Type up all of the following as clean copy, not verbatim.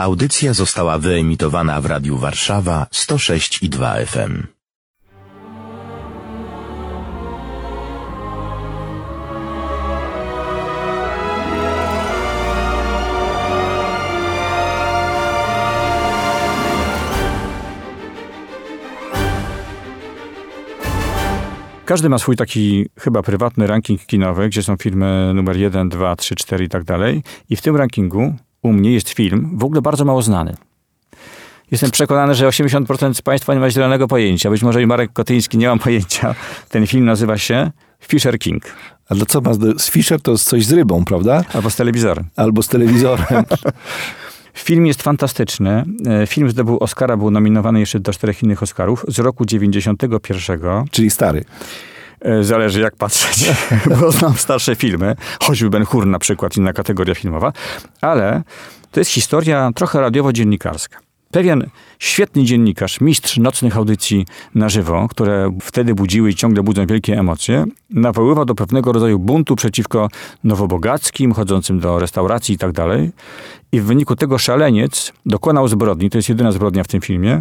Audycja została wyemitowana w Radiu Warszawa 106,2 FM. Każdy ma swój taki chyba prywatny ranking kinowy, gdzie są filmy numer 1, 2, 3, 4 i tak dalej. I w tym rankingu u mnie jest film w ogóle bardzo mało znany. Jestem przekonany, że 80% z Państwa nie ma zielonego pojęcia. Być może i Marek Kotyński nie ma pojęcia. Ten film nazywa się Fisher King. A to co ma z Fisher? To jest coś z rybą, prawda? Albo z telewizorem. Albo z telewizorem. Film jest fantastyczny. Film zdobył Oscara, był nominowany jeszcze do 4 innych Oscarów z roku 91. Czyli stary. Zależy jak patrzeć, bo znam starsze filmy, choćby Ben-Hur na przykład, inna kategoria filmowa, ale to jest historia trochę radiowo-dziennikarska. Pewien świetny dziennikarz, mistrz nocnych audycji na żywo, które wtedy budziły i ciągle budzą wielkie emocje, nawoływał do pewnego rodzaju buntu przeciwko nowobogackim, chodzącym do restauracji i tak dalej. I w wyniku tego szaleniec dokonał zbrodni, to jest jedyna zbrodnia w tym filmie,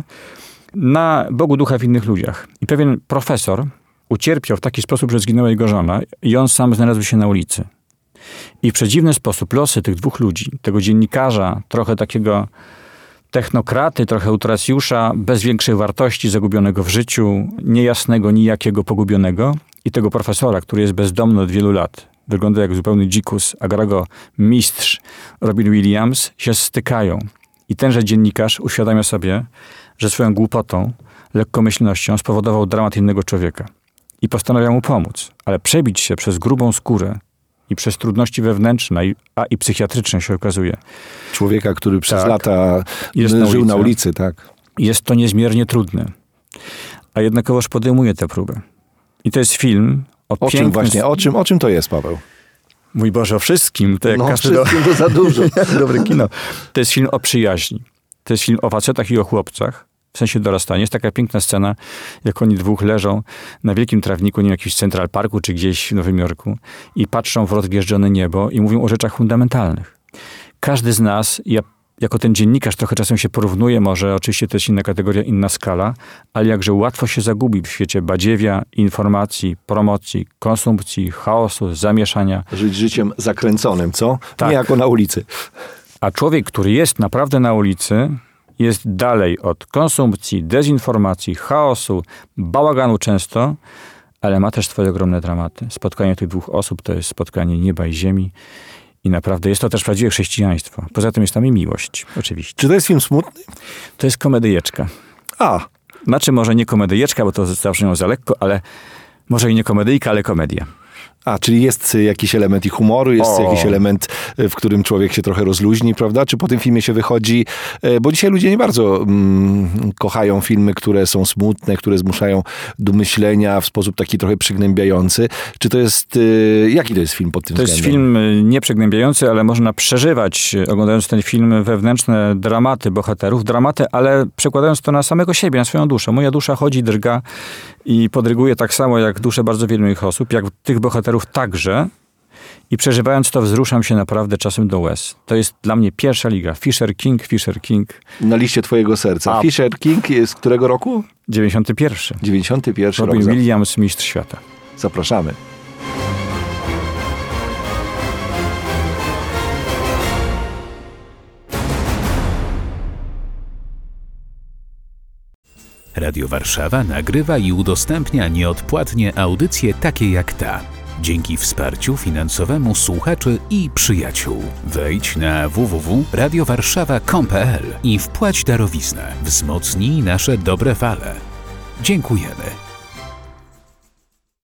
na Bogu ducha w innych ludziach. I pewien profesor ucierpiał w taki sposób, że zginęła jego żona i on sam znalazł się na ulicy. I w przedziwny sposób losy tych dwóch ludzi, tego dziennikarza, trochę takiego technokraty, trochę utracjusza, bez większych wartości, zagubionego w życiu, niejasnego, nijakiego, pogubionego, i tego profesora, który jest bezdomny od wielu lat, wygląda jak zupełny dzikus, a gra go mistrz Robin Williams, się stykają. I tenże dziennikarz uświadamia sobie, że swoją głupotą, lekkomyślnością spowodował dramat innego człowieka. I postanawia mu pomóc, ale przebić się przez grubą skórę i przez trudności wewnętrzne, a i psychiatryczne się okazuje. Człowieka, który przez lata żył na ulicy, tak. Jest to niezmiernie trudne. A jednakowoż podejmuje tę próbę. I to jest film o czym właśnie? O czym to jest, Paweł? Mój Boże, o wszystkim. To jak wszystkim to za dużo. Dobre kino. To jest film o przyjaźni. To jest film o facetach i o chłopcach. W sensie dorastania. Jest taka piękna scena, jak oni dwóch leżą na wielkim trawniku, nie wiem, jakimś Central Parku, czy gdzieś w Nowym Jorku i patrzą w rozgwieżdżone niebo i mówią o rzeczach fundamentalnych. Każdy z nas, ja jako ten dziennikarz trochę czasem się porównuje, może oczywiście to jest inna kategoria, inna skala, ale jakże łatwo się zagubi w świecie badziewia, informacji, promocji, konsumpcji, chaosu, zamieszania. Żyć życiem zakręconym, co? Tak. Nie jako na ulicy. A człowiek, który jest naprawdę na ulicy, jest dalej od konsumpcji, dezinformacji, chaosu, bałaganu często, ale ma też swoje ogromne dramaty. Spotkanie tych dwóch osób to jest spotkanie nieba i ziemi i naprawdę jest to też prawdziwe chrześcijaństwo. Poza tym jest tam i miłość, oczywiście. Czy to jest film smutny? To jest komedyjeczka. Znaczy może nie komedyjeczka, bo to zabrzmiało za lekko, ale może i nie komedyjka, ale komedia. Czyli jest jakiś element i humoru, jest jakiś element, w którym człowiek się trochę rozluźni, prawda? Czy po tym filmie się wychodzi? Bo dzisiaj ludzie nie bardzo kochają filmy, które są smutne, które zmuszają do myślenia w sposób taki trochę przygnębiający. Czy to jest... Jaki to jest film pod tym względem? To jest film nie przygnębiający, ale można przeżywać, oglądając ten film, wewnętrzne dramaty bohaterów. Dramaty, ale przekładając to na samego siebie, na swoją duszę. Moja dusza chodzi, drga i podryguje tak samo jak dusze bardzo wielu innych osób, jak tych bohaterów także. I przeżywając to wzruszam się naprawdę czasem do łez. To jest dla mnie pierwsza liga. Fisher King. Na liście twojego serca. Fisher King jest z którego roku? 91. 91 Robin rok. Williams, mistrz świata. Zapraszamy. Radio Warszawa nagrywa i udostępnia nieodpłatnie audycje takie jak ta. Dzięki wsparciu finansowemu słuchaczy i przyjaciół. Wejdź na www.radiowarszawa.com.pl i wpłać darowiznę. Wzmocnij nasze dobre fale. Dziękujemy.